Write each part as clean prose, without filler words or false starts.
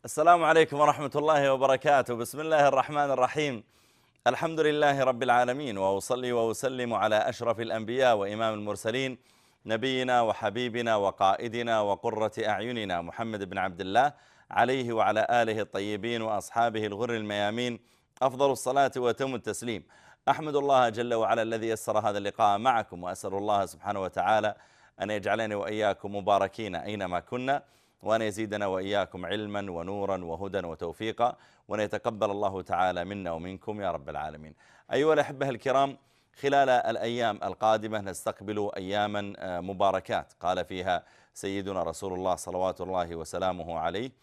السلام عليكم ورحمة الله وبركاته. بسم الله الرحمن الرحيم. الحمد لله رب العالمين، وأصلي وأسلم على أشرف الأنبياء وإمام المرسلين، نبينا وحبيبنا وقائدنا وقرة أعيننا محمد بن عبد الله، عليه وعلى آله الطيبين وأصحابه الغر الميامين أفضل الصلاة وأتم التسليم. أحمد الله جل وعلا الذي يسر هذا اللقاء معكم، وأسأل الله سبحانه وتعالى أن يجعلني وإياكم مباركين أينما كنا، وأن يزيدنا وإياكم علما ونورا وهدى وتوفيقا، وأن يتقبل الله تعالى منا ومنكم يا رب العالمين. أيها الأحبة الكرام، خلال الأيام القادمة نستقبل أياما مباركات قال فيها سيدنا رسول الله صلوات الله وسلامه عليه: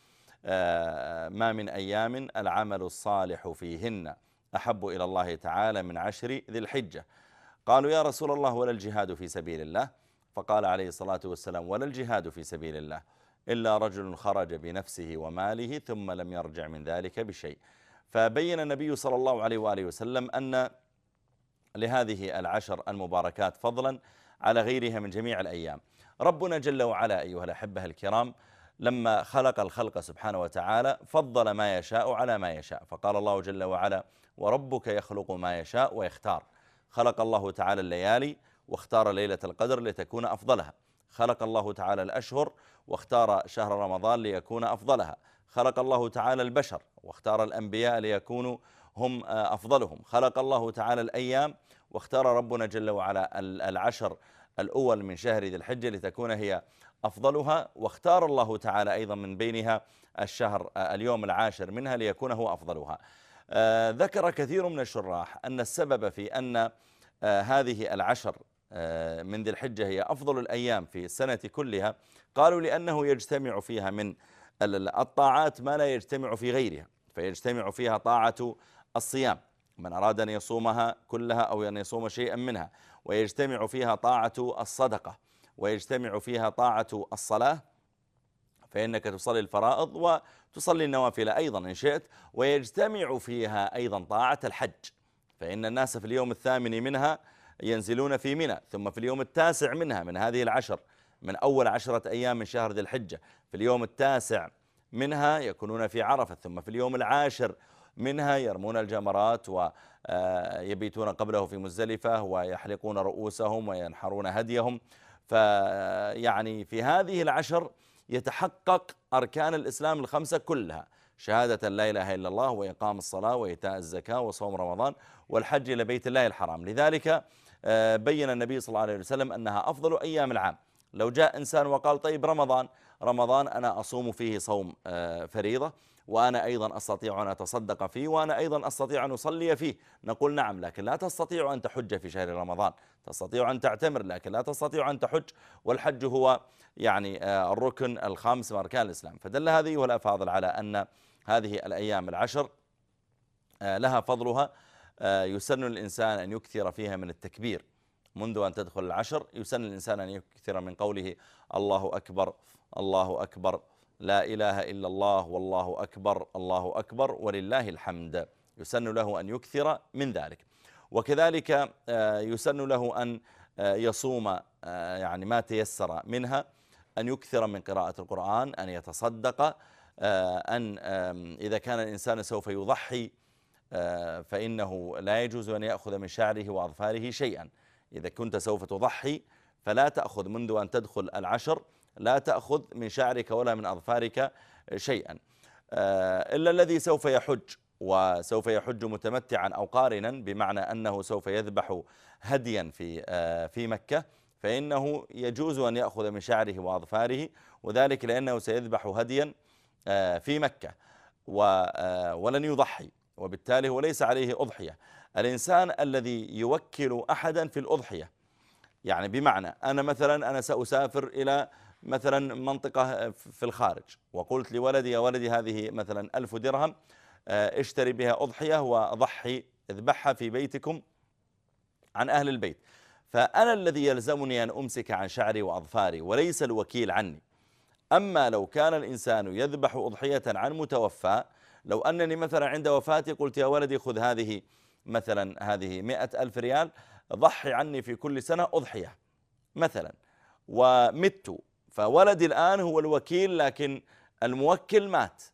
ما من أيام العمل الصالح فيهن أحب إلى الله تعالى من 10 ذي الحجة. قالوا يا رسول الله ولا الجهاد في سبيل الله؟ فقال عليه الصلاة والسلام: ولا الجهاد في سبيل الله إلا رجل خرج بنفسه وماله ثم لم يرجع من ذلك بشيء. فبين النبي صلى الله عليه وآله وسلم أن لهذه العشر المباركات فضلا على غيرها من جميع الأيام. ربنا جل وعلا أيها الأحبة الكرام لما خلق الخلق سبحانه وتعالى فضل ما يشاء على ما يشاء، فقال الله جل وعلا: وربك يخلق ما يشاء ويختار. خلق الله تعالى الليالي واختار ليلة القدر لتكون أفضلها. خلق الله تعالى الأشهر واختار شهر رمضان ليكون أفضلها. خلق الله تعالى البشر واختار الأنبياء ليكونوا هم أفضلهم. خلق الله تعالى الأيام واختار ربنا جل وعلا العشر الأول من شهر ذي الحجة لتكون هي أفضلها، واختار الله تعالى أيضا من بينها الشهر اليوم العاشر منها ليكون هو أفضلها. ذكر كثير من الشراح أن السبب في أن هذه العشر من ذي الحجة هي أفضل الأيام في السنة كلها، قالوا لأنه يجتمع فيها من الطاعات ما لا يجتمع في غيرها، فيجتمع فيها طاعة الصيام من أراد أن يصومها كلها أو أن يصوم شيئا منها، ويجتمع فيها طاعة الصدقة، ويجتمع فيها طاعة الصلاة فإنك تصلي الفرائض وتصلي النوافل أيضا إن شئت، ويجتمع فيها أيضا طاعة الحج، فإن الناس في اليوم الثامن منها ينزلون في منى، ثم في اليوم التاسع منها من هذه العشر من أول 10 أيام من شهر ذي الحجة، في اليوم التاسع منها يكونون في عرفة، ثم في اليوم العاشر منها يرمون الجمرات ويبيتون قبله في مزدلفة ويحلقون رؤوسهم وينحرون هديهم. فيعني في هذه العشر يتحقق أركان الإسلام الخمسة كلها: شهادة لا إله إلا الله، وإقام الصلاة، وإيتاء الزكاة، وصوم رمضان، والحج إلى بيت الله الحرام. لذلك بين النبي صلى الله عليه وسلم أنها أفضل أيام العام. لو جاء إنسان وقال: طيب رمضان أنا أصوم فيه صوم فريضة، وأنا أيضا أستطيع أن أتصدق فيه، وأنا أيضا أستطيع أن أصلي فيه، نقول: نعم، لكن لا تستطيع أن تحج في شهر رمضان. تستطيع أن تعتمر لكن لا تستطيع أن تحج، والحج هو يعني الركن الخامس من أركان الإسلام. فدل هذه والأفاضل على أن هذه الأيام العشر لها فضلها. يسن الإنسان أن يكثر فيها من التكبير منذ أن تدخل العشر. يسن الإنسان أن يكثر من قوله: الله أكبر الله أكبر، لا إله إلا الله، والله أكبر الله أكبر، ولله الحمد. يسن له أن يكثر من ذلك. وكذلك يسن له أن يصوم يعني ما تيسر منها، أن يكثر من قراءة القرآن، أن يتصدق، أن إذا كان الإنسان سوف يضحي فإنه لا يجوز أن يأخذ من شعره وأظفاره شيئا. إذا كنت سوف تضحي فلا تأخذ منذ أن تدخل العشر، لا تأخذ من شعرك ولا من أظفارك شيئا، إلا الذي سوف يحج، وسوف يحج متمتعا أو قارنا، بمعنى أنه سوف يذبح هديا في مكة، فإنه يجوز أن يأخذ من شعره وأظفاره، وذلك لأنه سيذبح هديا في مكة ولن يضحي، وبالتالي هو ليس عليه أضحية. الإنسان الذي يوكل أحدا في الأضحية، يعني بمعنى أنا سأسافر إلى مثلا منطقة في الخارج، وقلت لولدي: يا ولدي هذه مثلا 1000 درهم، اشتري بها أضحية وضحي، اذبحها في بيتكم عن أهل البيت. فأنا الذي يلزمني أن أمسك عن شعري وأظفاري وليس الوكيل عني. أما لو كان الإنسان يذبح أضحية عن متوفى، لو أنني مثلا عند وفاتي قلت: يا ولدي خذ هذه مثلا 100,000 ريال، ضحي عني في كل سنة أضحية مثلا، ومت، فولدي الآن هو الوكيل لكن الموكل مات،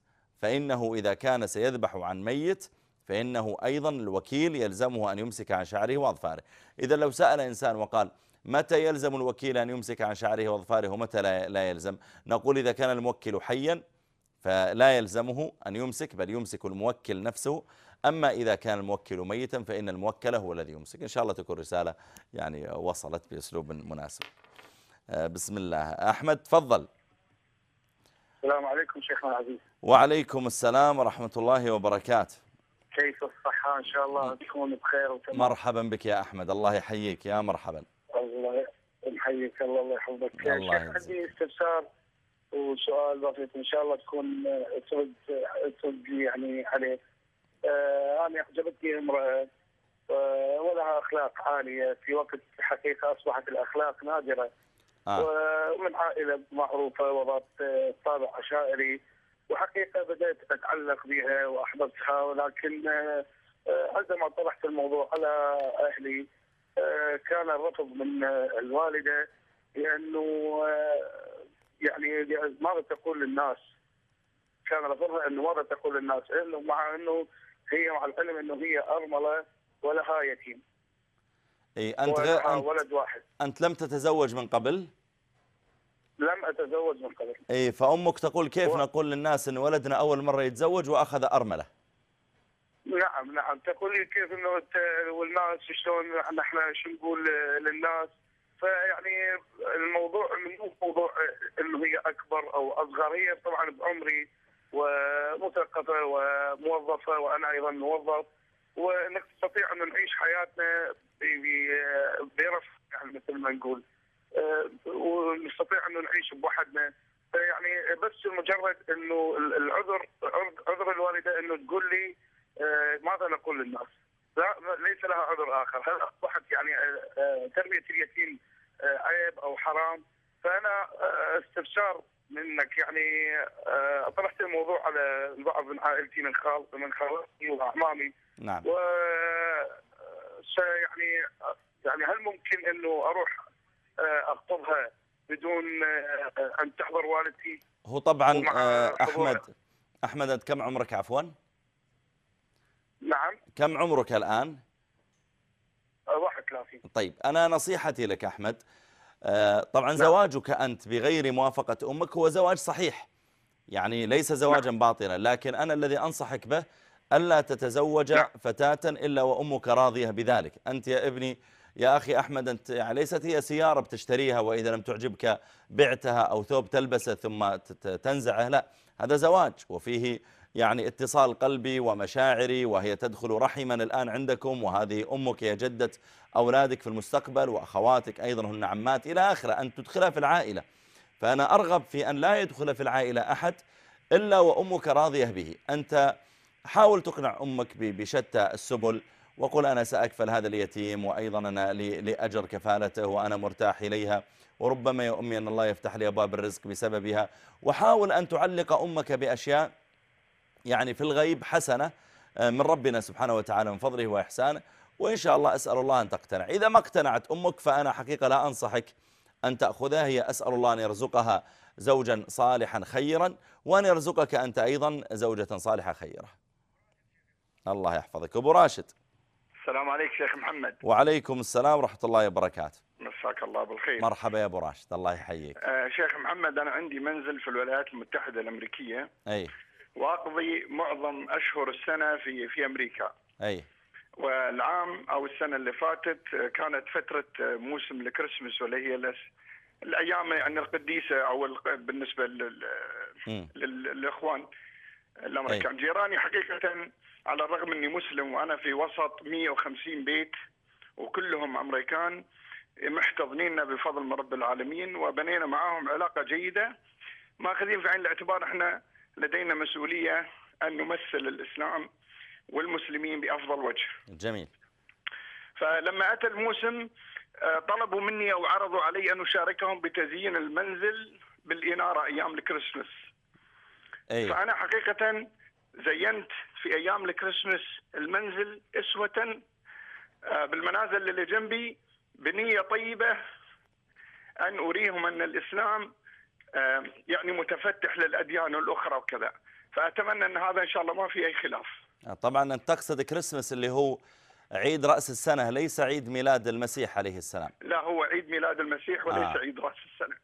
فإنه إذا كان سيذبح عن ميت فإنه أيضا الوكيل يلزمه أن يمسك عن شعره وأظفاره. إذا لو سأل إنسان وقال متى يلزم الوكيل أن يمسك عن شعره وأظفاره ومتى لا يلزم، نقول إذا كان الموكل حيا فلا يلزمه أن يمسك، بل يمسك الموكل نفسه. أما إذا كان الموكل ميتا فإن الموكل هو الذي يمسك. إن شاء الله تكون رسالة يعني وصلت بأسلوب مناسب. بسم الله. أحمد تفضل. السلام عليكم شيخنا العزيز. وعليكم السلام ورحمة الله وبركاته. كيف الصحة؟ إن شاء الله تكون بخير وتمام. مرحبا بك يا أحمد، الله يحييك. يا مرحبا. الله يحييك. الله يحفظك. شيخ عندي استفسار وسؤال بسيط إن شاء الله تكون ترد يعني عليه. أنا أعجبتني امرأة ولها أخلاق عالية، في وقت حقيقة أصبحت الأخلاق نادرة. ومن عائلة معروفة وذات طابع عشائري، وحقيقة بدأت أتعلق بها وأحببتها، ولكن عندما طرحت الموضوع على أهلي كان الرفض من الوالدة، لأنه يعني ماذا تقول للناس؟ كان رفضها أنه ماذا تقول للناس، إنه مع أنه هي مع العلم أنه هي أرملة ولها يتيم. ولد واحد. أنت لم تتزوج من قبل؟ لم أتزوج من قبل. فأمك تقول كيف نقول للناس أن ولدنا أول مرة يتزوج وأخذ أرملة؟ نعم تقول لي كيف أنه والناس شلون نحن شو نقول للناس. فيعني الموضوع مو موضوع أنه هي أكبر أو أصغر، هي طبعا بعمري ومثقفة وموظفة وأنا أيضا موظف، ونستطيع أن نعيش حياتنا برفق يعني مثل ما نقول، ونستطيع أن نعيش بوحدنا. يعني بس مجرد أنه عذر الوالدة أنه تقول لي ماذا نقول للناس، لا ليس لها عذر آخر. هل أصبحت يعني تربية اليتيم عيب أو حرام؟ فأنا استفسار منك، يعني طرحت الموضوع على البعض من عائلتي من خالتي وأعمامي. نعم. يعني هل ممكن أنه أروح أخطبها بدون أن تحضر والدتي؟ هو طبعا أحمد أنت كم عمرك عفوا؟ نعم. كم عمرك الآن؟ 31. طيب أنا نصيحتي لك أحمد، طبعا زواجك أنت بغير موافقة أمك هو زواج صحيح، يعني ليس زواجا باطلا، لكن أنا الذي أنصحك به ألا تتزوج فتاة إلا وأمك راضية بذلك. أنت يا ابني يا أخي أحمد، أنت يعني ليست هي سيارة بتشتريها وإذا لم تعجبك بعتها، أو ثوب تلبسه ثم تنزعه، لا، هذا زواج وفيه يعني اتصال قلبي ومشاعري، وهي تدخل رحما الآن عندكم، وهذه أمك هي جدة أولادك في المستقبل، وأخواتك أيضا هن عمات إلى آخره، أن تدخلها في العائلة. فأنا أرغب في أن لا يدخل في العائلة أحد إلا وأمك راضية به. أنت حاول تقنع أمك بشتى السبل، وقل أنا سأكفل هذا اليتيم، وأيضا أنا لأجر كفالته وأنا مرتاح إليها، وربما يا أمي أن الله يفتح لي أبواب الرزق بسببها. وحاول أن تعلق أمك بأشياء يعني في الغيب حسنة من ربنا سبحانه وتعالى من فضله وإحسانه، وإن شاء الله أسأل الله أن تقتنع. إذا ما اقتنعت أمك فأنا حقيقة لا أنصحك أن تأخذها، هي أسأل الله أن يرزقها زوجا صالحا خيرا، وأن يرزقك أنت أيضا زوجة صالحة خيرة. الله يحفظك. أبو راشد. السلام عليك شيخ محمد. وعليكم السلام ورحمة الله وبركاته. مساك الله بالخير. مرحبا يا أبو راشد، الله يحييك. شيخ محمد، أنا عندي منزل في الولايات المتحدة الأمريكية، وأقضي معظم أشهر السنة في أمريكا. والعام أو السنة اللي فاتت كانت فترة موسم الكريسماس، واللي هي الأيام يعني القديسة، أو بالنسبة للإخوان الأمريكان. جيراني حقيقة على الرغم أني مسلم وأنا في وسط 150 بيت وكلهم أمريكان، محتضنيننا بفضل من رب العالمين، وبنينا معهم علاقة جيدة، ماخذين في عين الاعتبار احنا لدينا مسؤولية أن نمثل الإسلام والمسلمين بأفضل وجه. جميل. فلما أتى الموسم طلبوا مني أو عرضوا علي أن أشاركهم بتزيين المنزل بالإنارة أيام الكريسماس. فأنا حقيقة زينت في أيام الكريسماس المنزل أسوة بالمنازل اللي جنبي، بنية طيبة أن أريهم أن الإسلام يعني متفتح للأديان الأخرى وكذا. فأتمنى أن هذا إن شاء الله ما في أي خلاف. طبعا أنت تقصد كريسمس اللي هو عيد رأس السنة، ليس عيد ميلاد المسيح عليه السلام. لا، هو عيد ميلاد المسيح وليس عيد رأس السنة.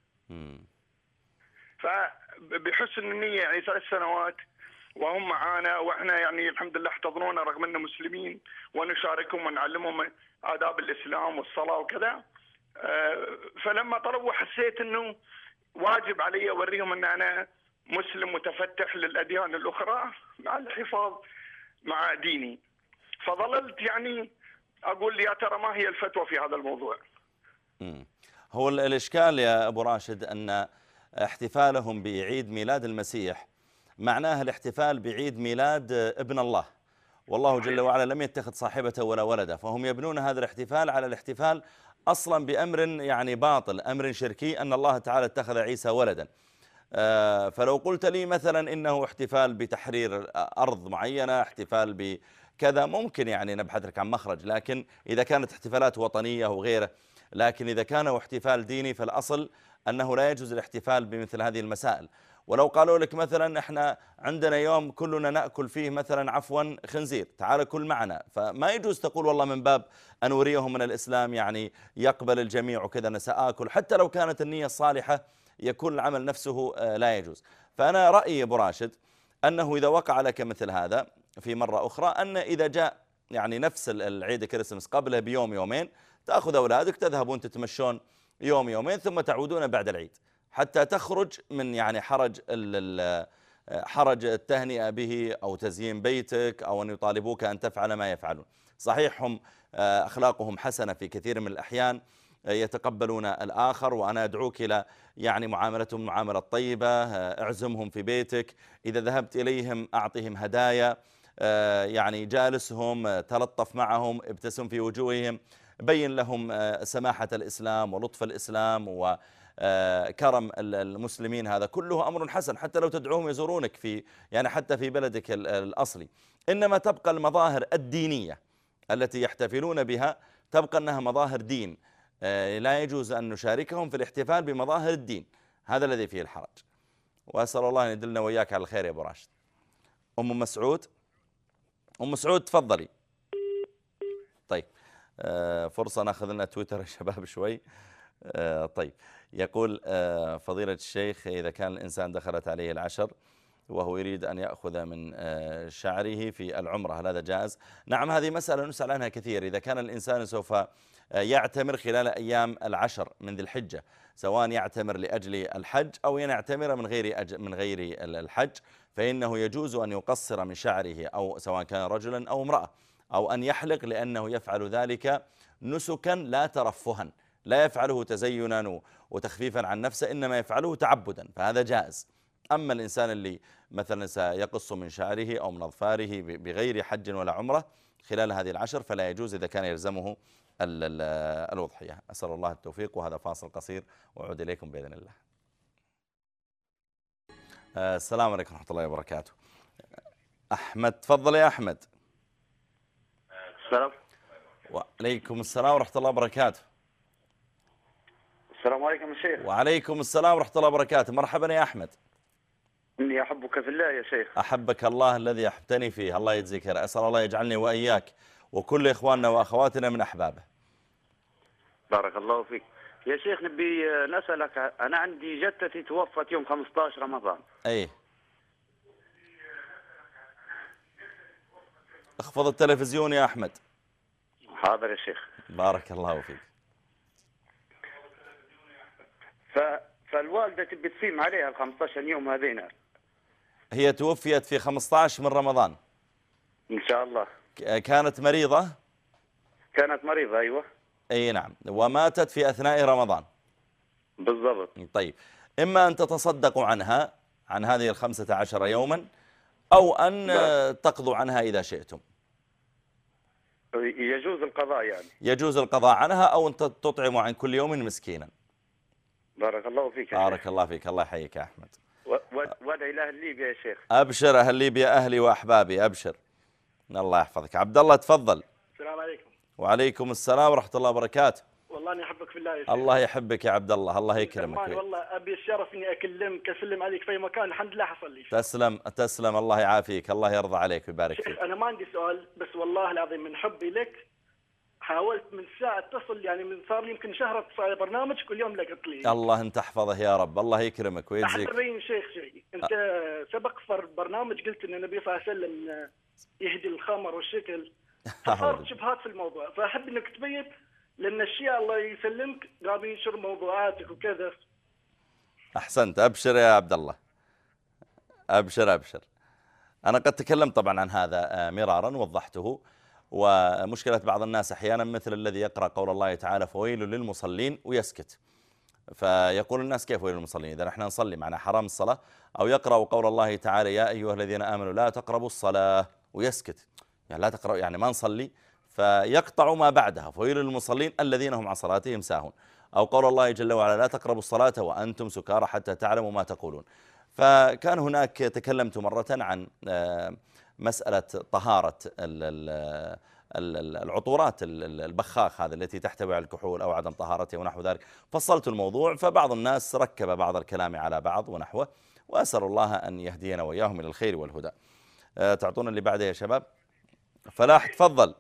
فبحسن النية يعني 3 سنوات وهم معانا، وإحنا يعني الحمد لله احتضنونا رغم أننا مسلمين، ونشاركهم ونعلمهم آداب الإسلام والصلاة وكذا. فلما طلبوا حسيت أنه واجب علي أوريهم أن أنا مسلم متفتح للأديان الأخرى مع الحفاظ مع ديني. فظللت يعني أقول يا ترى ما هي الفتوى في هذا الموضوع. هو الإشكال يا أبو راشد أن احتفالهم بعيد ميلاد المسيح معناه الاحتفال بعيد ميلاد ابن الله، والله جل وعلا لم يتخذ صاحبته ولا ولده، فهم يبنون هذا الاحتفال على الاحتفال أصلا بأمر يعني باطل، أمر شركي، أن الله تعالى اتخذ عيسى ولدا. فلو قلت لي مثلا إنه احتفال بتحرير أرض معينة، احتفال بكذا، ممكن يعني نبحث لك عن مخرج، لكن إذا كانت احتفالات وطنية وغيره. لكن إذا كان احتفال ديني فالأصل أنه لا يجوز الاحتفال بمثل هذه المسائل. ولو قالوا لك مثلا احنا عندنا يوم كلنا نأكل فيه مثلا عفوا خنزير، تعال كل معنا، فما يجوز تقول والله من باب أن أريهم من الإسلام يعني يقبل الجميع وكذا أنا سآكل، حتى لو كانت النية الصالحة يكون العمل نفسه لا يجوز. فأنا رأيي أبو راشد أنه إذا وقع لك مثل هذا في مرة أخرى، أن إذا جاء يعني نفس العيد كريسمس قبله بيوم يومين، تأخذ أولادك تذهبون تتمشون يوم يومين ثم تعودون بعد العيد، حتى تخرج من يعني حرج التهنئة به أو تزيين بيتك أو أن يطالبوك أن تفعل ما يفعلون. صحيح هم أخلاقهم حسنة في كثير من الأحيان، يتقبلون الآخر، وأنا أدعوك إلى يعني معاملتهم معاملة طيبة، اعزمهم في بيتك، إذا ذهبت إليهم أعطهم هدايا، يعني جالسهم، تلطف معهم، ابتسم في وجوههم، بين لهم سماحة الإسلام ولطف الإسلام وكرم المسلمين، هذا كله أمر حسن، حتى لو تدعوهم يزورونك في يعني حتى في بلدك الأصلي. إنما تبقى المظاهر الدينية التي يحتفلون بها تبقى أنها مظاهر دين، لا يجوز أن نشاركهم في الاحتفال بمظاهر الدين، هذا الذي فيه الحرج. وأسأل الله أن يدلنا وإياك على الخير يا أبو راشد. أم مسعود، أم مسعود تفضلي. طيب فرصة نأخذ لنا تويتر يا شباب شوي. طيب يقول فضيلة الشيخ إذا كان الإنسان دخلت عليه العشر وهو يريد أن يأخذ من شعره في العمرة هل هذا جائز؟ نعم، هذه مسألة نسأل عنها كثير. إذا كان الإنسان سوف يعتمر خلال أيام العشر من ذي الحجة، سواء يعتمر لأجل الحج أو يعتمر من غير الحج، فإنه يجوز أن يقصر من شعره، أو سواء كان رجلا أو امرأة، أو أن يحلق، لأنه يفعل ذلك نسكا لا ترفها، لا يفعله تزينا وتخفيفا عن نفسه، إنما يفعله تعبدا، فهذا جائز. أما الإنسان اللي مثلا سيقص من شعره أو من أظفاره بغير حج ولا عمرة خلال هذه العشر فلا يجوز إذا كان يلزمه الأضحية. أسأل الله التوفيق. وهذا فاصل قصير وأعود إليكم بإذن الله. السلام عليكم ورحمة الله وبركاته. أحمد تفضل يا أحمد. السلام. وعليكم السلام ورحمة الله وبركاته. السلام عليكم يا شيخ. وعليكم السلام ورحمة الله وبركاته. مرحبا يا أحمد. إني أحبك في الله يا شيخ. أحبك الله الذي أحبتني فيه، الله يجزيك خير. أسأل الله يجعلني وإياك وكل إخواننا وأخواتنا من أحبابه. بارك الله فيك يا شيخ. نبي نسألك، أنا عندي جدتي توفت يوم 15 رمضان. أي اخفض التلفزيون يا أحمد. حاضر يا شيخ. بارك الله فيك. فالوالدة تبي تصيم عليها ال 15 يوم هذين. هي توفيت في 15 من رمضان إن شاء الله. كانت مريضة؟ كانت مريضة أيوة. أي نعم، وماتت في أثناء رمضان. بالضبط. طيب، إما أن تتصدقوا عنها عن هذه 15 يوما، أو أن تقضوا عنها إذا شئتم. يجوز القضاء يعني؟ يجوز القضاء عنها، أو أن تطعموا عن كل يوم مسكينا. بارك الله فيك يا شيخ. بارك الله فيك. الله يحييك يا أحمد. وادعي لأهل ليبيا يا شيخ. أبشر أهل ليبيا أهلي وأحبابي، أبشر. الله يحفظك. عبد الله تفضل. السلام عليكم. وعليكم السلام ورحمة الله وبركاته. والله أنا أحبك في الله يا شيخ. الله يحبك يا عبد الله، الله يكرمك. والله أبي الشرف إني أكلمك أسلم عليك في مكان، الحمد لله حصل لي. تسلم، الله يعافيك، الله يرضى عليك ويبارك فيك. شيخ أنا ما عندي سؤال، بس والله العظيم من حبي لك حاولت من ساعة اتصل، يعني من صار لي يمكن شهر اتصل على برنامج، كل يوم لقط لي. الله انت تحفظه يا رب، الله يكرمك ويجزيك. أحب شيخ شيء، أنت سبق في برنامج قلت إن النبي صلى الله عليه وسلم يهدي الخمر والشكل، فصارت شبهات في الموضوع، فأحب إنك تبين، لأن الشيعة الله يسلمك قاموا ينشر موضوعاتك وكذا. أحسنت، أبشر يا عبد الله، أبشر. أنا قد تكلمت طبعا عن هذا مرارا وضحته. ومشكلة بعض الناس أحيانا مثل الذي يقرأ قول الله تعالى فويل للمصلين ويسكت، فيقول الناس كيف ويل للمصلين إذا نحن نصلي معنا حرام الصلاة، أو يقرأ قول الله تعالى يا أيها الذين آمنوا لا تقربوا الصلاة ويسكت، يعني لا تقرأ يعني ما نصلي، فيقطع ما بعدها فويل للمصلين الذين هم عن صلاتهم ساهون. أو قول الله جل وعلا لا تقربوا الصلاة وأنتم سكارى حتى تعلموا ما تقولون. فكان هناك تكلمت مرة عن مسألة طهارة العطورات البخاخ هذا التي تحتوي على الكحول أو عدم طهارتها ونحو ذلك، فصلت الموضوع، فبعض الناس ركب بعض الكلام على بعض ونحوه، وأسأل الله أن يهدينا وإياهم إلى الخير والهدى. تعطونا اللي بعده يا شباب. فلاح تفضل.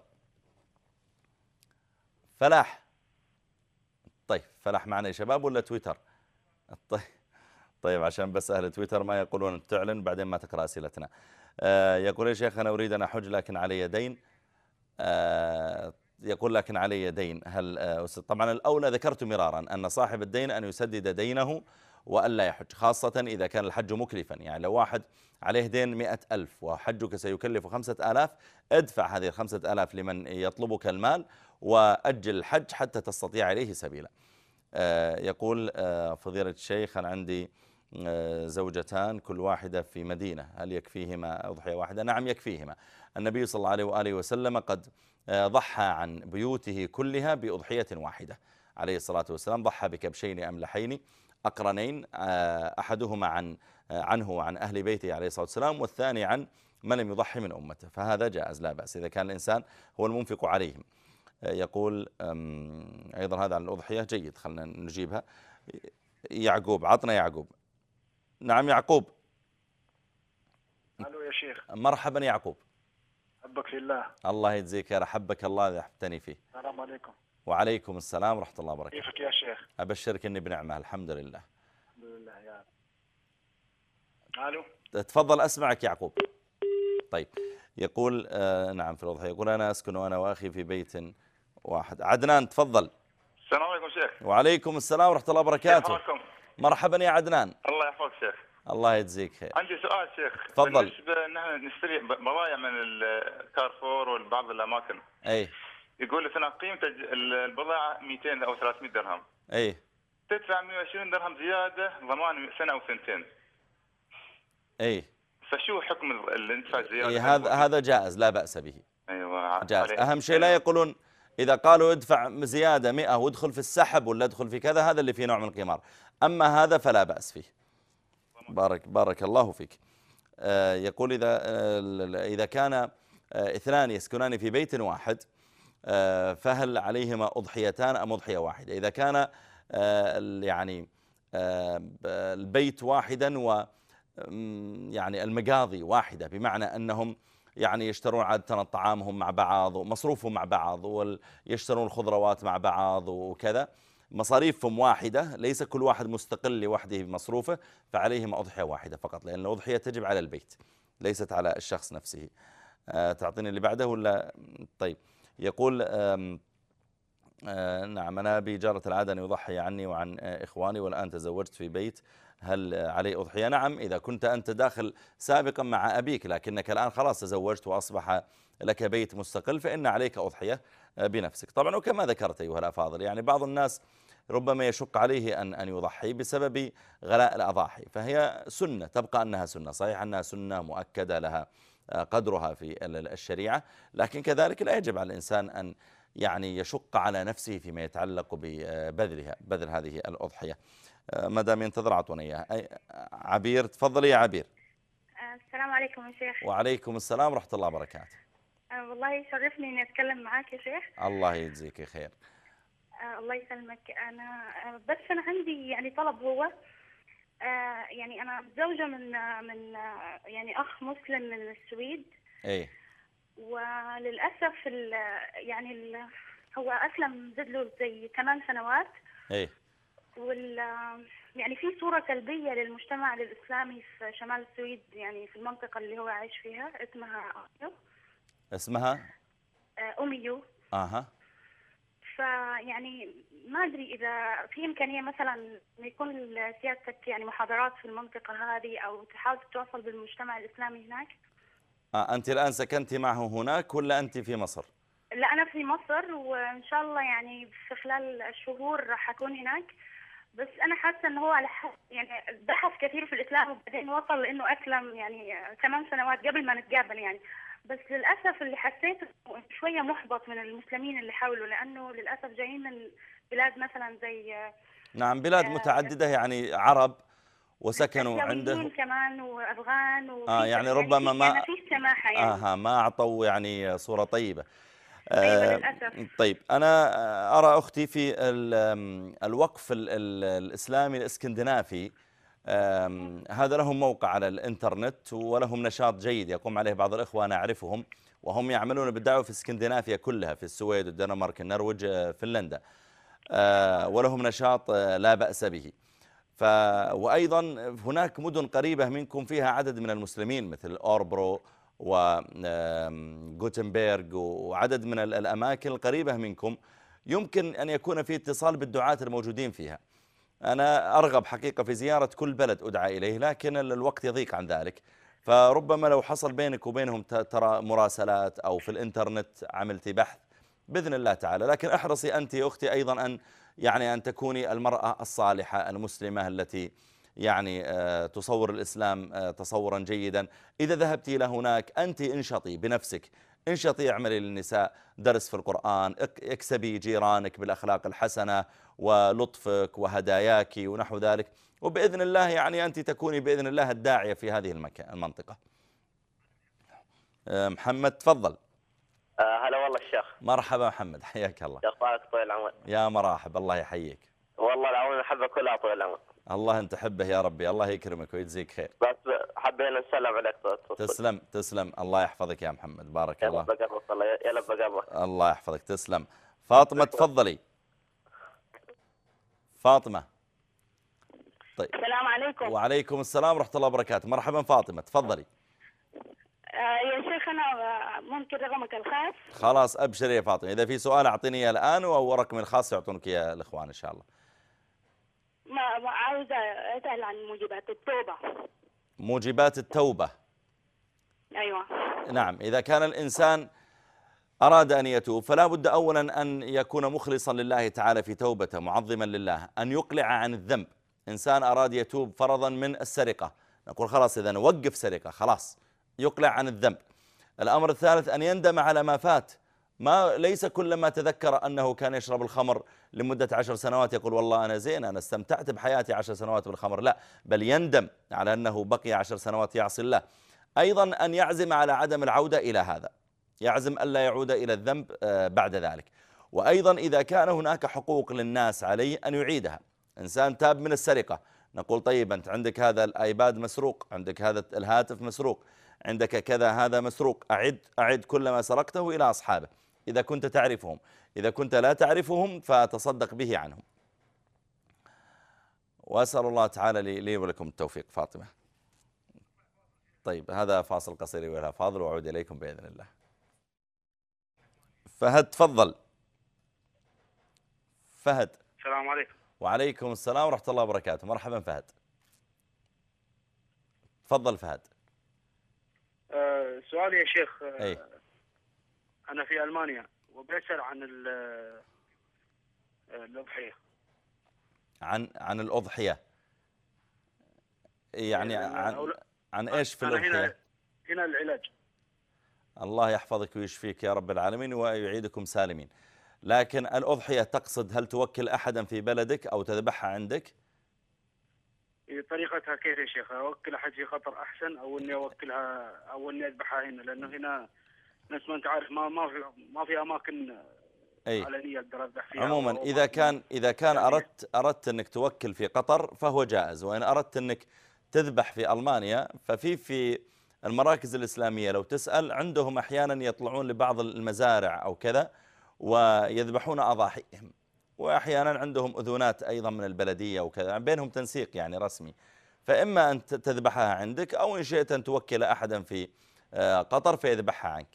فلاح. طيب فلاح معنا يا شباب ولا تويتر؟ طيب عشان بس أهل تويتر ما يقولون تعلن بعدين ما تقرأ أسئلتنا. يقول يا شيخ أنا أريد أن أحج لكن علي دين. يقول لكن علي دين، هل طبعا الأولى ذكرت مرارا أن صاحب الدين أن يسدد دينه وألا يحج، خاصة إذا كان الحج مكلفا. يعني لو واحد عليه دين 100,000 وحجك سيكلف 5,000، ادفع هذه 5,000 لمن يطلبك المال وأجل الحج حتى تستطيع عليه سبيلا. يقول فضيلة الشيخ أنا عندي زوجتان كل واحدة في مدينة، هل يكفيهما أضحية واحدة؟ نعم يكفيهما. النبي صلى الله عليه وآله وسلم قد ضحى عن بيوته كلها بأضحية واحدة عليه الصلاة والسلام، ضحى بكبشين أملحين أقرنين، أحدهما عنه وعن أهل بيته عليه الصلاة والسلام، والثاني عن من لم يضحي من أمته، فهذا جائز لا بأس إذا كان الإنسان هو المنفق عليهم. يقول أيضا هذا عن الأضحية جيد، خلنا نجيبها. يعقوب، عطنا يعقوب. نعم يعقوب. ألو يا شيخ. مرحبا يعقوب. أحبك في الله. الله يجزيك يا حبك الله إذا أحبتني فيه. السلام عليكم. وعليكم السلام ورحمة الله وبركاته. كيفك يا شيخ؟ أبشرك إني بنعمة الحمد لله. الحمد لله يا رب. ألو. تفضل أسمعك يعقوب. طيب يقول نعم في الأضحية، يقول أنا أسكن أنا وأخي في بيت واحد. عدنان تفضل. السلام عليكم شيخ. وعليكم السلام ورحمة الله وبركاته. مرحبا يا عدنان. الله يحفظك شيخ. الله يجزيك خير. عندي سؤال شيخ. تفضل. بالنسبة نحن نشتري بضائع من الكارفور وبعض الأماكن. أي. يقول لك قيمة البضاعة 200 أو 300 درهم. أي. تدفع 120 درهم زيادة ضمان سنة أو سنتين. أي. فشو حكم الانتفاع زيادة؟ أي هذا جائز لا بأس به. أيوة. جائز. أهم شيء لا يقولون إذا قالوا ادفع زيادة 100 وادخل في السحب ولا ادخل في كذا، هذا اللي فيه نوع من القمار. أما هذا فلا بأس فيه. بارك الله فيك. يقول إذا كان اثنان يسكنان في بيت واحد فهل عليهما أضحيتان أم أضحية واحدة؟ إذا كان يعني البيت واحدا و يعني المقاضي واحدة، بمعنى أنهم يعني يشترون عادة طعامهم مع بعض ومصروفهم مع بعض ويشترون الخضروات مع بعض وكذا، مصاريفهم واحدة، ليس كل واحد مستقل لوحده بمصروفه، فعليهم أضحية واحدة فقط، لأن الأضحية تجب على البيت ليست على الشخص نفسه. تعطيني اللي بعده ولا؟ طيب يقول نعم أنا بجارة العادة أن يضحي عني وعن إخواني، والآن تزوجت في بيت، هل علي أضحية؟ نعم إذا كنت أنت داخل سابقا مع أبيك لكنك الآن خلاص تزوجت وأصبح لك بيت مستقل، فإن عليك أضحية بنفسك طبعا. وكما ذكرت أيها الأفاضل، يعني بعض الناس ربما يشق عليه أن يضحي بسبب غلاء الأضاحي، فهي سنة تبقى أنها سنة، صحيح أنها سنة مؤكدة لها قدرها في الشريعة، لكن كذلك لا يجب على الإنسان أن يعني يشق على نفسه فيما يتعلق ببذل هذه الأضحية. ما دام ينتظر أعطونا إياها. عبير تفضلي يا عبير. السلام عليكم يا شيخ. وعليكم السلام ورحمة الله وبركاته. والله يشرفني إني أتكلم معاك يا شيخ. الله يجزيك خير. الله يسلمك. بس أنا عندي يعني طلب. هو يعني أنا متزوجة من يعني أخ مسلم من السويد. اي. وللأسف هو أسلم زاد له زي 8 سنوات. اي. يعني في صورة سلبية للمجتمع الإسلامي في شمال السويد، يعني في المنطقة اللي هو عايش فيها، اسمها أوميو. اها. فيعني ما أدري إذا في إمكانية مثلا إن يكون سيادتك يعني محاضرات في المنطقة هذه، أو تحاول تتواصل بالمجتمع الإسلامي هناك. أنت الآن سكنتي معه هناك ولا أنت في مصر؟ لا، أنا في مصر، وإن شاء الله يعني في خلال الشهور راح أكون هناك. بس أنا حاسة إنه هو يعني بحث كثير في الإسلام، وبعدين وصل لإنه أسلم يعني 8 سنوات قبل ما نتقابل يعني. بس للأسف اللي حسيته شوية محبط من المسلمين اللي حاولوا، لأنه للأسف جايين من بلاد مثلا زي نعم، بلاد متعددة، يعني عرب وسكنوا عنده كمان، وأفغان، يعني ربما ما يعني فيش سماحة يعني. ما أعطوا يعني صورة طيبة. أيوة للأسف. طيب، أنا أرى أختي في الوقف الإسلامي الإسكندنافي، هذا لهم موقع على الإنترنت ولهم نشاط جيد يقوم عليه بعض الإخوة أنا أعرفهم، وهم يعملون بالدعوة في اسكندنافيا كلها، في السويد والدنمارك النرويج فنلندا، ولهم نشاط لا بأس به. وأيضا هناك مدن قريبة منكم فيها عدد من المسلمين مثل أوربرو وغوتنبرغ وعدد من الأماكن القريبة منكم، يمكن أن يكون في اتصال بالدعاة الموجودين فيها. أنا أرغب حقيقة في زيارة كل بلد أدعى إليه، لكن الوقت يضيق عن ذلك، فربما لو حصل بينك وبينهم ترى مراسلات أو في الإنترنت عملتي بحث بإذن الله تعالى. لكن احرصي أنت يا أختي أيضا أن تكوني المرأة الصالحة المسلمة التي يعني تصور الإسلام تصورا جيدا. إذا ذهبت إلى هناك أنت انشطي بنفسك، انشطي، اعملي للنساء درس في القرآن، اكسبي جيرانك بالأخلاق الحسنة ولطفك وهداياك ونحو ذلك، وبإذن الله يعني أنت تكوني بإذن الله الداعية في هذه المنطقة. محمد تفضل. هلا والله الشيخ. مرحبا محمد، حياك الله. اخبارك طويل العمر؟ يا مرحبا، الله يحييك. والله العون احبك كلها طويل العمر. الله انت تحبه يا ربي، الله يكرمك ويجزيك خير. بس حبينا نسلم عليك. تسلم، الله يحفظك يا محمد، بارك الله. يا لب قلبك. الله يحفظك، تسلم. فاطمة تفضلي. فاطمة. طيب. السلام عليكم. وعليكم السلام ورحمة الله وبركاته. مرحبا فاطمة، تفضلي. يا شيخ أنا ممكن رقمك الخاص؟ خلاص أبشر يا فاطمة، إذا في سؤال أعطيني إياه الآن، أو رقمي الخاص يعطونك إياه الإخوان إن شاء الله. ما عاوزة أسأل عن موجبات التوبة. موجبات التوبة. أيوة. نعم، إذا كان الإنسان أراد أن يتوب فلا بد أولا أن يكون مخلصا لله تعالى في توبته، معظما لله، أن يقلع عن الذنب. إنسان أراد يتوب فرضا من السرقة، نقول خلاص إذا نوقف سرقة، خلاص يقلع عن الذنب. الأمر الثالث أن يندم على ما فات، ليس كلما تذكر أنه كان يشرب الخمر لمدة 10 سنوات يقول والله أنا زين أنا استمتعت بحياتي 10 سنوات بالخمر، لا، بل يندم على أنه بقي 10 سنوات يعصي الله. أيضا أن يعزم على عدم العودة إلى هذا، يعزم ألا يعود إلى الذنب بعد ذلك. وأيضا إذا كان هناك حقوق للناس عليه أن يعيدها. إنسان تاب من السرقة، نقول طيب أنت عندك هذا الآيباد مسروق، عندك هذا الهاتف مسروق، عندك كذا هذا مسروق، أعد كل ما سرقته إلى أصحابه إذا كنت تعرفهم، إذا كنت لا تعرفهم فتصدق به عنهم. وأسأل الله تعالى لي ولكم التوفيق. فاطمة. طيب هذا فاصل قصير ولا فاضل، وأعود إليكم بإذن الله. فهد تفضل. فهد. السلام عليكم. وعليكم السلام ورحمة الله وبركاته. مرحبا فهد. تفضل فهد. سؤالي يا شيخ. أي. أنا في ألمانيا وبسأل عن الأضحية. عن الأضحية، يعني عن إيش في الأضحية؟ هنا العلاج. الله يحفظك ويشفيك يا رب العالمين ويعيدكم سالمين. لكن الأضحية تقصد هل توكل أحدا في بلدك أو تذبحها عندك؟ طريقتها كيف يا شيخ؟ أوكل أحد في قطر أحسن أو إني أوكلها أو إني أذبحها هنا؟ لأنه هنا ناس ما أنت عارف ما في أماكن علنية أقدر أذبح فيها. عموما إذا كان أردت أنك توكل في قطر فهو جائز، وإن أردت أنك تذبح في ألمانيا ففي المراكز الإسلامية لو تسأل عندهم أحيانا يطلعون لبعض المزارع أو كذا ويذبحون أضاحيهم، وأحيانا عندهم أذونات أيضا من البلدية وكذا، بينهم تنسيق يعني رسمي. فإما أن تذبحها عندك أو إن شئت أن توكل أحدا في قطر فيذبحها عنك.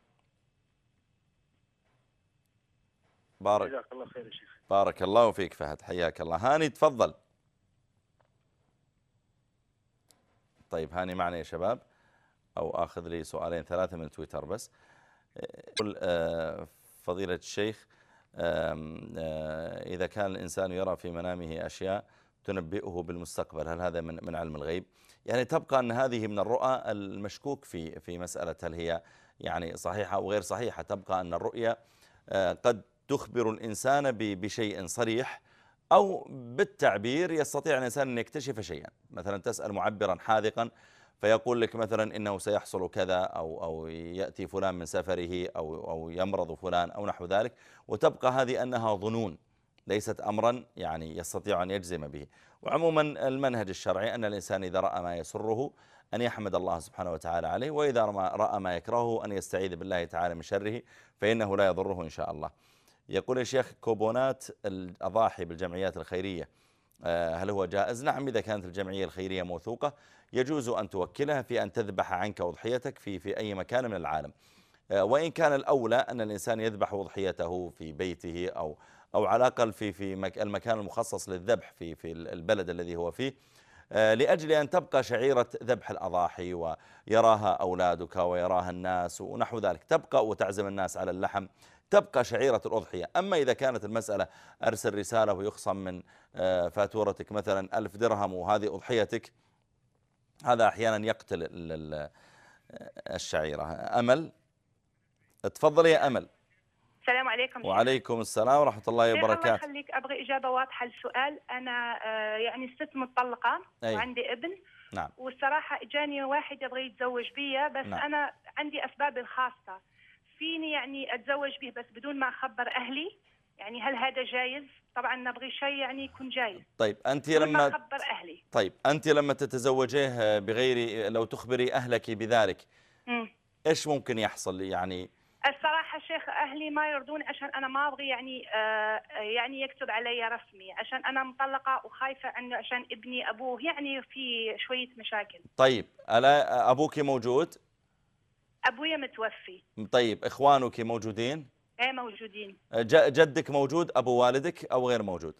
جزاك الله خير يا شيخ. بارك الله فيك فهد، حياك الله. هاني تفضل. طيب هاني معنا يا شباب، أو آخذ لي سؤالين ثلاثة من تويتر بس. يقول فضيلة الشيخ إذا كان الإنسان يرى في منامه أشياء تنبئه بالمستقبل، هل هذا من علم الغيب؟ يعني تبقى أن هذه من الرؤى المشكوك في مسألة هل هي يعني صحيحة أو غير صحيحة. تبقى أن الرؤيا قد تخبر الإنسان بشيء صريح، أو بالتعبير يستطيع الإنسان أن يكتشف شيئا. مثلا تسأل معبرا حاذقا فيقول لك مثلا إنه سيحصل كذا، أو يأتي فلان من سفره، أو يمرض فلان أو نحو ذلك، وتبقى هذه أنها ظنون ليست أمرا يعني يستطيع أن يجزم به. وعموما المنهج الشرعي أن الإنسان إذا رأى ما يسره أن يحمد الله سبحانه وتعالى عليه، وإذا رأى ما يكرهه أن يستعيذ بالله تعالى من شره فإنه لا يضره إن شاء الله. يقول يا شيخ كوبونات الأضاحي بالجمعيات الخيرية هل هو جائز؟ نعم، إذا كانت الجمعية الخيرية موثوقة يجوز أن توكلها في أن تذبح عنك أضحيتك في أي مكان من العالم. وإن كان الأولى أن الإنسان يذبح أضحيته في بيته أو على الأقل في المكان المخصص للذبح في البلد الذي هو فيه، لأجل أن تبقى شعيرة ذبح الأضاحي ويراها أولادك ويراها الناس ونحو ذلك، تبقى وتعزم الناس على اللحم، تبقى شعيرة الأضحية. أما إذا كانت المسألة أرسل رسالة ويخصم من فاتورتك مثلا 1000 درهم وهذه أضحيتك، هذا أحيانا يقتل الشعيرة. أمل تفضلي يا أمل. السلام عليكم. وعليكم السلام ورحمة الله وبركاته. الله يخليك، أبغى إجابة واضحة للسؤال. أنا يعني ست مطلقة وعندي ابن. نعم. والصراحة إجاني واحد يبغى يتزوج بيا، بس نعم. أنا عندي أسبابي الخاصة، فيني يعني أتزوج به بس بدون ما أخبر أهلي، يعني هل هذا جايز؟ طبعا نبغي شيء يعني يكون جايز. طيب أنت لما أخبر أهلي. طيب أنت لما تتزوجيه بغير، لو تخبري أهلك بذلك إيش ممكن يحصل؟ يعني الصراحة شيخ أهلي ما يرضون، عشان أنا ما أبغي يعني يكتب علي رسمي، عشان أنا مطلقة وخايفة عنه، عشان ابني أبوه يعني في شوية مشاكل. طيب ألا أبوك موجود؟ أبويا متوفي. طيب إخوانك موجودين؟ إيه موجودين. جدك موجود أبو والدك أو غير موجود؟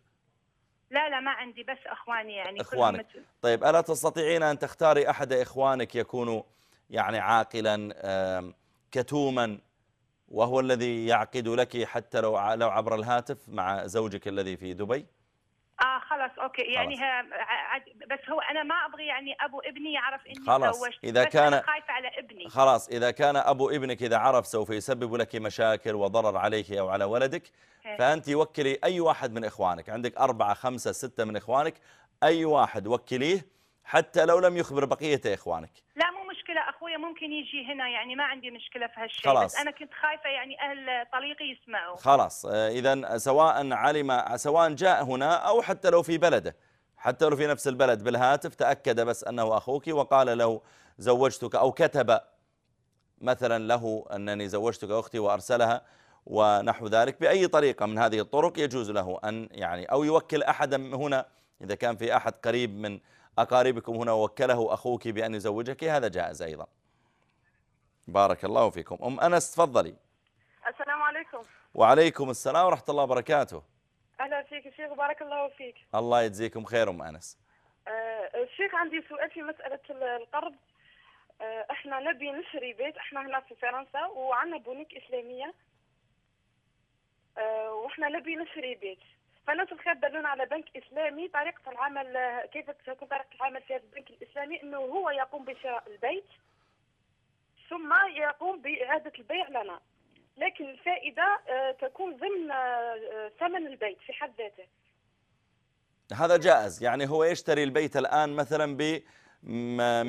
لا ما عندي، بس أخواني يعني. إخوانك. طيب ألا تستطيعين أن تختاري أحد إخوانك يكون يعني عاقلا كتوما، وهو الذي يعقد لك حتى لو عبر الهاتف مع زوجك الذي في دبي؟ خلاص أوكي. يعني بس هو أنا ما أبغي يعني أبو ابني يعرف إني خلاص تزوجت، إذا بس كان أنا خايفة على ابني. خلاص إذا كان أبو ابنك إذا عرف سوف يسبب لك مشاكل وضرر عليك أو على ولدك، فأنت وكلي أي واحد من إخوانك، عندك 4 5 6 من إخوانك، أي واحد وكليه حتى لو لم يخبر بقية إخوانك. لا مو مشكلة، أخويا ممكن يجي هنا، يعني ما عندي مشكلة في هالشيء. خلاص. بس أنا كنت خايفة يعني أهل طليقي يسمعوا. خلاص إذا سواء جاء هنا أو حتى لو في بلده، حتى لو في نفس البلد بالهاتف، تأكد بس أنه أخوك وقال له زوجتك، أو كتب مثلا له أنني زوجتك أختي وأرسلها ونحو ذلك، بأي طريقة من هذه الطرق يجوز له أن يعني أو يوكل أحدا هنا، إذا كان في أحد قريب من أقاربكم هنا ووكله أخوك بأن يزوجك، هذا جائز أيضا. بارك الله فيكم. أنس تفضلي. السلام عليكم. وعليكم السلام ورحمة الله وبركاته. أهلا فيك شيخ وبارك الله فيك. الله يجزيكم خير أنس. الشيخ عندي سؤال في مسألة القرض. احنا نبي نشتري بيت، احنا هنا في فرنسا وعندنا بنوك إسلامية، واحنا نبي نشتري بيت، فالناس الخير دلونا على بنك إسلامي طريقة العمل، كيف تكون طريقة العمل في البنك الإسلامي، إنه هو يقوم بشراء البيت ثم يقوم بإعادة البيع لنا، لكن الفائدة تكون ضمن ثمن البيت في حد ذاته. هذا جائز، يعني هو يشتري البيت الآن مثلا ب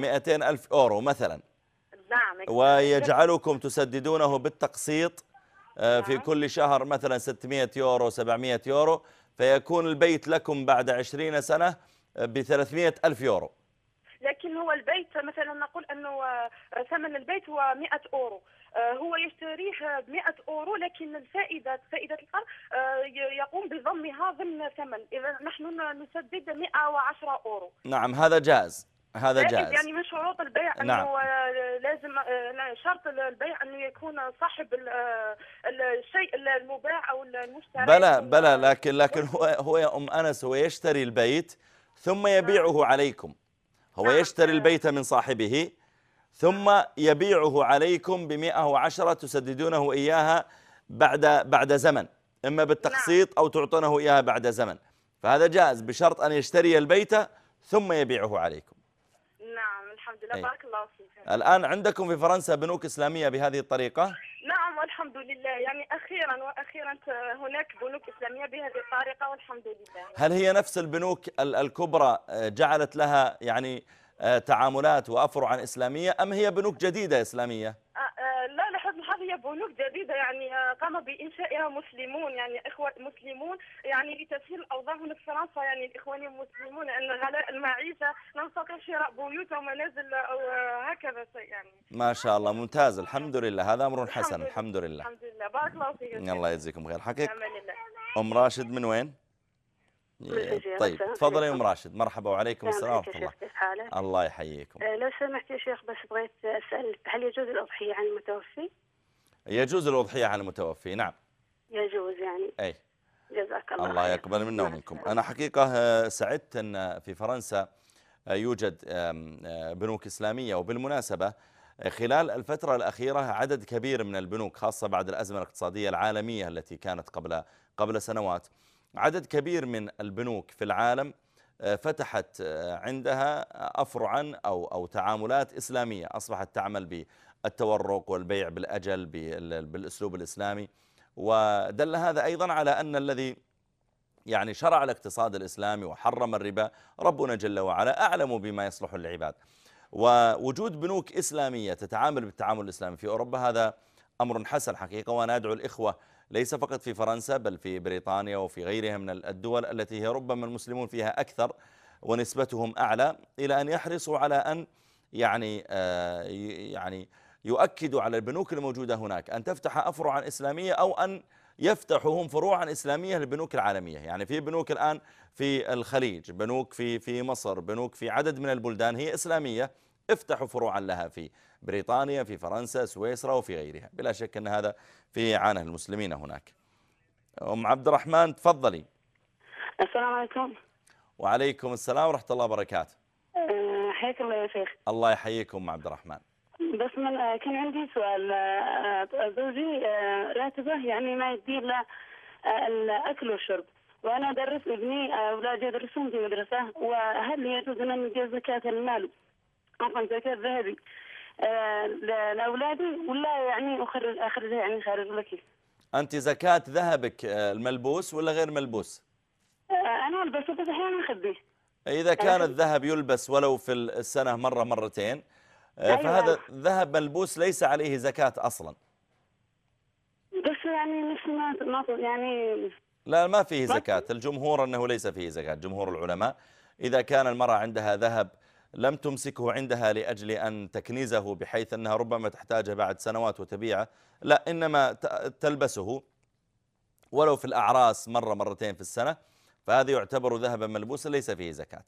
200,000 أورو مثلا، نعم، ويجعلكم تسددونه بالتقسيط في كل شهر مثلا 600 يورو 700 يورو، فيكون البيت لكم بعد 20 سنة ب300 ألف يورو. لكن هو البيت مثلا نقول أنه ثمن البيت هو 100 أورو، هو يشتريه ب 100 أورو، لكن فائدة القرض يقوم بضمها ضمن ثمن، إذا نحن نسدد 110 أورو. نعم هذا جائز، هذا جائز. يعني من شروط البيع نعم. أنه لازم شرط البيع أنه يكون صاحب الشيء المباع أو المشتري. بلى لكن هو يا أم أنس هو يشتري البيت ثم يبيعه عليكم. هو يشتري البيت من صاحبه ثم يبيعه عليكم ب110 تسددونه إياها بعد زمن، إما بالتقسيط أو تعطونه إياها بعد زمن، فهذا جائز بشرط أن يشتري البيت ثم يبيعه عليكم. نعم الحمد لله. بارك الله فيك. الآن عندكم في فرنسا بنوك إسلامية بهذه الطريقة؟ نعم والحمد لله، يعني أخيرا هناك بنوك إسلامية بهذه الطريقة والحمد لله. هل هي نفس البنوك الكبرى جعلت لها يعني تعاملات وأفرع إسلامية، أم هي بنوك جديدة إسلامية؟ لا، لحسن الحظ هي بنوك جديدة، يعني قام بإنشائها مسلمون، يعني إخوة مسلمون، يعني لتسهيل الأوضاع هنا في فرنسا، يعني الإخوان المسلمون أن غلاء المعيشة لا نستطيع شراء بيوت ومنازل أو هكذا شيء يعني. ما شاء الله ممتاز، الحمد لله، هذا أمر حسن. الحمد لله. الحمد لله. بارك الله فيك. الله يجزيكم خير. حقك أمان الله. أم راشد من وين؟ طيب تفضلي أم راشد. مرحبا وعليكم السلام ورحمة الله. كيف حالك؟ الله يحييكم. لو سمحت يا شيخ بس بغيت أسأل، هل يجوز الأضحية عن المتوفي؟ يجوز الأضحية عن المتوفي، نعم يجوز يعني. أي. جزاك الله. الله يقبل منا ومنكم. أنا حقيقة سعدت أن في فرنسا يوجد بنوك إسلامية، وبالمناسبة خلال الفترة الأخيرة عدد كبير من البنوك خاصة بعد الأزمة الاقتصادية العالمية التي كانت قبل سنوات، عدد كبير من البنوك في العالم فتحت عندها أفرعا أو تعاملات إسلامية، أصبحت تعمل بالتورق والبيع بالأجل بالأسلوب الإسلامي. ودل هذا أيضا على أن الذي يعني شرع الاقتصاد الإسلامي وحرم الربا ربنا جل وعلا أعلم بما يصلح للعباد. ووجود بنوك إسلامية تتعامل بالتعامل الإسلامي في أوروبا هذا أمر حسن حقيقة، وأنا أدعو الإخوة ليس فقط في فرنسا بل في بريطانيا وفي غيرها من الدول التي هي ربما المسلمون فيها أكثر ونسبتهم أعلى، إلى أن يحرصوا على أن يعني يؤكدوا على البنوك الموجودة هناك أن تفتح أفرعا إسلامية أو أن يفتحوا هم فروعا إسلامية للبنوك العالمية. يعني في بنوك الآن في الخليج، بنوك في مصر، بنوك في عدد من البلدان هي إسلامية، افتحوا فروعا لها في بريطانيا، في فرنسا، سويسرا وفي غيرها. بلا شك أن هذا في عانه المسلمين هناك. أم عبد الرحمن تفضلي. السلام عليكم. وعليكم السلام ورحمة الله وبركاته. حياك الله يا شيخ. الله يحييكم أم عبد الرحمن. بس كان عندي سؤال. زوجي راتبه يعني ما يدير له الأكل والشرب، وأنا أدرس ابني، أولادي أدرسهم في مدرسة، وهل يجوز أن ندي زكاة المال أو زكاة ذهبي لأولادي ولا يعني أخرجها يعني خارج لك؟ أنت زكاة ذهبك الملبوس ولا غير ملبوس؟ أنا ألبسه بس أحيانا أخبيه. إذا كان الذهب يلبس ولو في السنة مرة مرتين فهذا ذهب ملبوس ليس عليه زكاة أصلا. بس يعني مش يعني لا ما فيه زكاة. الجمهور أنه ليس فيه زكاة، جمهور العلماء. إذا كان المرأة عندها ذهب لم تمسكه عندها لأجل أن تكنيزه بحيث أنها ربما تحتاجه بعد سنوات وتبيعه، لا، إنما تلبسه ولو في الأعراس مرة مرتين في السنة، فهذا يعتبر ذهبا ملبوسا ليس فيه زكاة.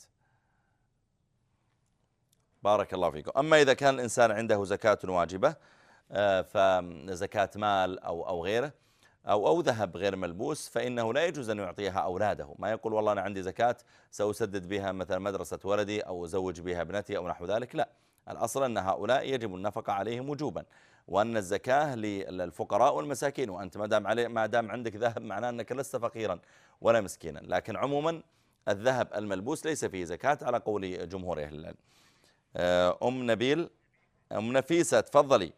بارك الله فيكم. أما إذا كان الإنسان عنده زكاة واجبة فزكاة مال أو غيره أو ذهب غير ملبوس، فإنه لا يجوز أن يعطيها أولاده. ما يقول والله أنا عندي زكاة سأسدد بها مثلا مدرسة ولدي أو أزوج بها ابنتي أو نحو ذلك، لا، الأصل أن هؤلاء يجب النفقة عليهم وجوبا، وأن الزكاة للفقراء والمساكين. وأنت ما دام عندك ذهب معناه أنك لست فقيرا ولا مسكينا. لكن عموما الذهب الملبوس ليس فيه زكاة على قول جمهور أهل العلم. أم نفيسة تفضلي.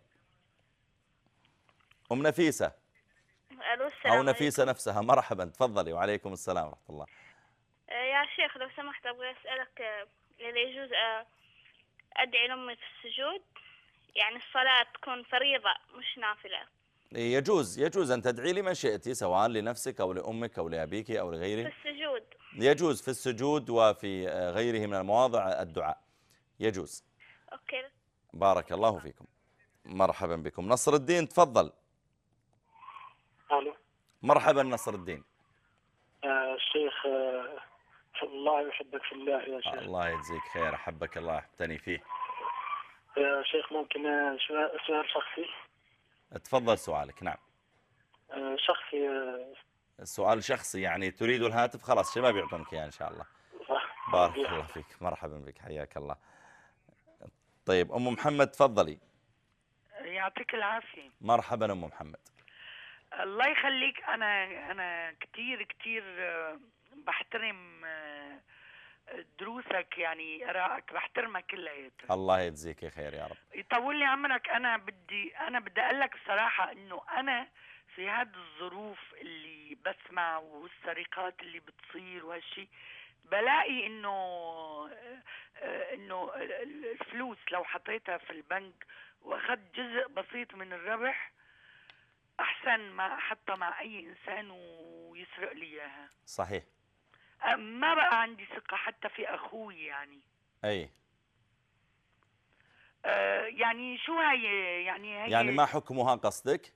أم نفيسة أو نفيسة نفسها. مرحبا تفضلي. وعليكم السلام ورحمة الله. يا شيخ لو سمحت أبغى أسألك إذا يجوز أدعي لأمي في السجود، يعني الصلاة تكون فريضة مش نافلة. يجوز أن تدعي لمن شئتي، سواء لنفسك أو لأمك أو لأبيك أو لغيره. في السجود. يجوز في السجود وفي غيره من المواضع الدعاء، يجوز. أوكي. بارك الله فيكم. مرحبا بكم. نصر الدين تفضل. الو. مرحبا نصر الدين. الشيخ الله يحبك في الله يا شيخ. الله يجزيك خير، أحبك الله أحبتني فيه. يا شيخ ممكن سؤال شخصي؟ تفضل سؤالك. نعم. شخصي. السؤال شخصي يعني تريد الهاتف؟ خلاص شباب يعطونك إياه إن شاء الله. بارك الله فيك، مرحبا بك، حياك الله. طيب أم محمد تفضلي. يعطيك العافية. مرحبا أم محمد. الله يخليك. أنا كتير بحترم دروسك، يعني آرائك بحترمها كلياتها. الله يجزيك خير يا رب. يطول لي عمرك. أنا بدي أقول لك الصراحة إنه أنا في هذه الظروف اللي بسمع والسرقات اللي بتصير وهالشي، بلاقي إنه الفلوس لو حطيتها في البنك وأخذت جزء بسيط من الربح أحسن ما أحطها مع أي إنسان ويسرق لي إياها. صحيح. ما بقى عندي ثقة حتى في أخوي يعني. أي. يعني شو هي يعني ما حكمها قصدك؟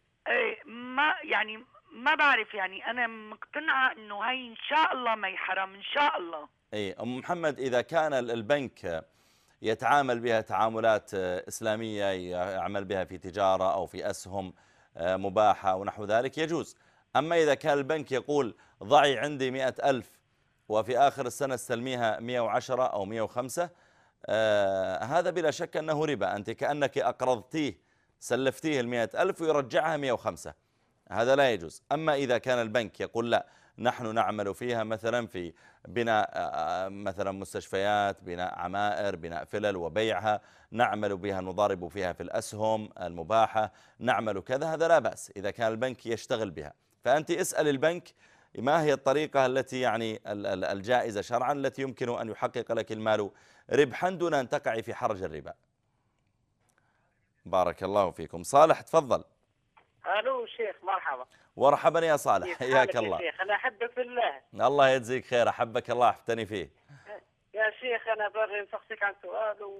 ما بعرف، يعني أنا مقتنعة إنه هي إن شاء الله ما يحرم إن شاء الله. أي أم محمد، إذا كان البنك يتعامل بها تعاملات إسلامية، يعمل بها في تجارة أو في أسهم مباحة ونحو ذلك، يجوز. أما إذا كان البنك يقول ضعي عندي 100,000 وفي آخر السنة استلميها 110 أو 105، هذا بلا شك أنه ربا. أنت كأنك أقرضتيه، سلفتيه 100,000 ويرجعها 105، هذا لا يجوز. أما إذا كان البنك يقول لا، نحن نعمل فيها مثلا في بناء مثلا مستشفيات، بناء عمائر، بناء فلل وبيعها، نعمل بها، نضارب فيها في الأسهم المباحة، نعمل كذا، هذا لا بأس إذا كان البنك يشتغل بها. فأنت اسأل البنك ما هي الطريقة التي يعني الجائزة شرعا التي يمكن أن يحقق لك المال ربحا دون أن تقعي في حرج الربا. بارك الله فيكم. صالح تفضل. الو شيخ مرحبا. مرحبا يا صالح، حياك الله. يا شيخ انا احبك في الله. الله يجزيك خير، احبك الله احبتني فيه. يا شيخ انا بغي نسقسيك عن سؤال